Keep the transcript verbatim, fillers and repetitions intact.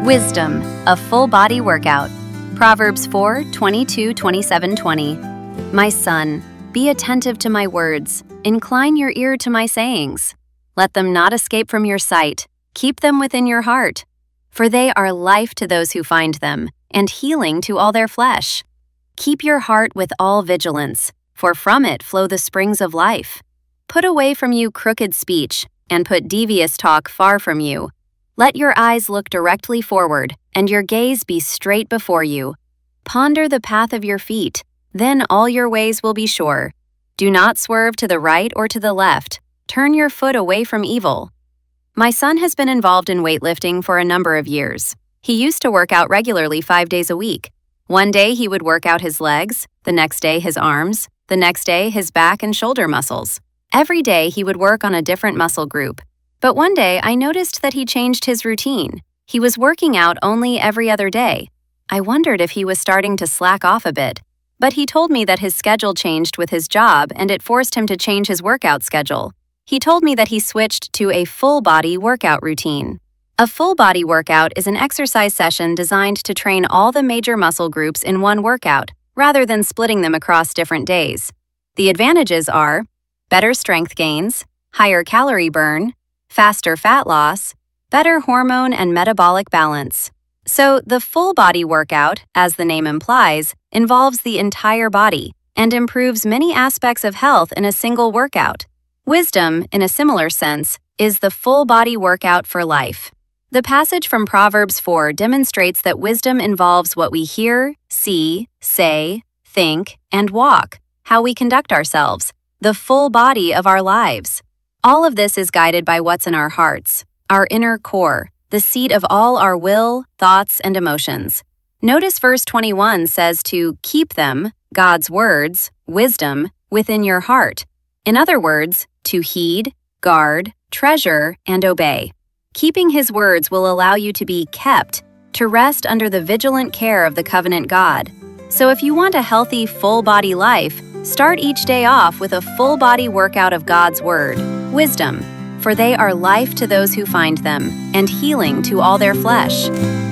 Wisdom, a full body workout. Proverbs four, twenty-two, twenty-seven, twenty. My son, be attentive to my words. Incline your ear to my sayings. Let them not escape from your sight. Keep them within your heart. For they are life to those who find them, and healing to all their flesh. Keep your heart with all vigilance, for from it flow the springs of life. Put away from you crooked speech, and put devious talk far from you. Let your eyes look directly forward, and your gaze be straight before you. Ponder the path of your feet, then all your ways will be sure. Do not swerve to the right or to the left. Turn your foot away from evil. My son has been involved in weightlifting for a number of years. He used to work out regularly five days a week. One day he would work out his legs, the next day his arms, the next day his back and shoulder muscles. Every day he would work on a different muscle group. But one day I noticed that he changed his routine. He was working out only every other day. I wondered if he was starting to slack off a bit. But he told me that his schedule changed with his job and it forced him to change his workout schedule. He told me that he switched to a full-body workout routine. A full-body workout is an exercise session designed to train all the major muscle groups in one workout, rather than splitting them across different days. The advantages are better strength gains, higher calorie burn, faster fat loss, better hormone and metabolic balance. So the full-body workout, as the name implies, involves the entire body and improves many aspects of health in a single workout. Wisdom, in a similar sense, is the full-body workout for life. The passage from Proverbs four demonstrates that wisdom involves what we hear, see, say, think, and walk, how we conduct ourselves, the full body of our lives. All of this is guided by what's in our hearts, our inner core, the seat of all our will, thoughts, and emotions. Notice verse twenty-one says to keep them, God's words, wisdom, within your heart. In other words, to heed, guard, treasure, and obey. Keeping His words will allow you to be kept, to rest under the vigilant care of the covenant God. So if you want a healthy, full-body life, start each day off with a full-body workout of God's Word, wisdom, for they are life to those who find them, and healing to all their flesh.